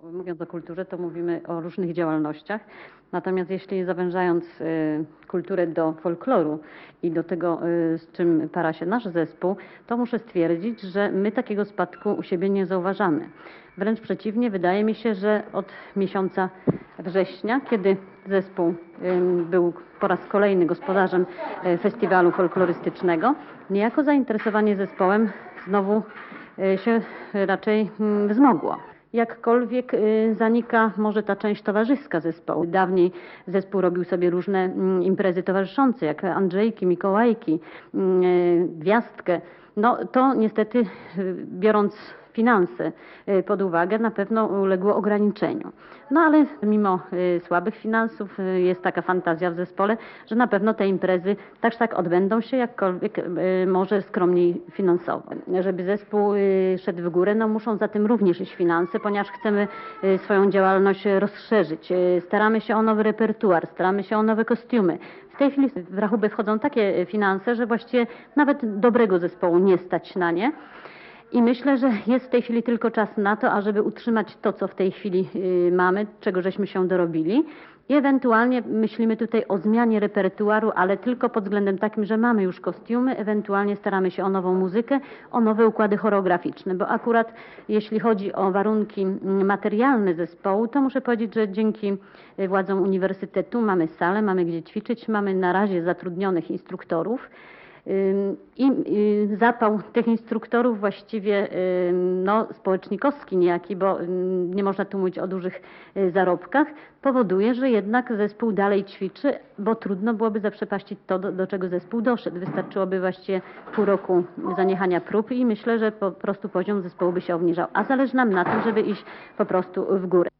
Mówiąc o kulturze, to mówimy o różnych działalnościach. Natomiast jeśli zawężając kulturę do folkloru i do tego, z czym para się nasz zespół, to muszę stwierdzić, że my takiego spadku u siebie nie zauważamy. Wręcz przeciwnie, wydaje mi się, że od miesiąca września, kiedy zespół był po raz kolejny gospodarzem festiwalu folklorystycznego, niejako zainteresowanie zespołem znowu się raczej wzmogło. Jakkolwiek zanika może ta część towarzyska zespołu. Dawniej zespół robił sobie różne imprezy towarzyszące, jak Andrzejki, Mikołajki, Gwiazdkę. No to niestety, biorąc finanse pod uwagę, na pewno uległo ograniczeniu. No ale mimo słabych finansów jest taka fantazja w zespole, że na pewno te imprezy tak odbędą się, jakkolwiek może skromniej finansowo. Żeby zespół szedł w górę, no muszą za tym również iść finanse, ponieważ chcemy swoją działalność rozszerzyć. Staramy się o nowy repertuar, staramy się o nowe kostiumy. W tej chwili w rachubę wchodzą takie finanse, że właściwie nawet dobrego zespołu nie stać na nie. I myślę, że jest w tej chwili tylko czas na to, ażeby utrzymać to, co w tej chwili mamy, czego żeśmy się dorobili. I ewentualnie myślimy tutaj o zmianie repertuaru, ale tylko pod względem takim, że mamy już kostiumy, ewentualnie staramy się o nową muzykę, o nowe układy choreograficzne, bo akurat jeśli chodzi o warunki materialne zespołu, to muszę powiedzieć, że dzięki władzom uniwersytetu mamy salę, mamy gdzie ćwiczyć, mamy na razie zatrudnionych instruktorów. I zapał tych instruktorów właściwie społecznikowski niejaki, bo nie można tu mówić o dużych zarobkach, powoduje, że jednak zespół dalej ćwiczy, bo trudno byłoby zaprzepaścić to, do czego zespół doszedł. Wystarczyłoby właściwie pół roku zaniechania prób i myślę, że po prostu poziom zespołu by się obniżał. A zależy nam na tym, żeby iść po prostu w górę.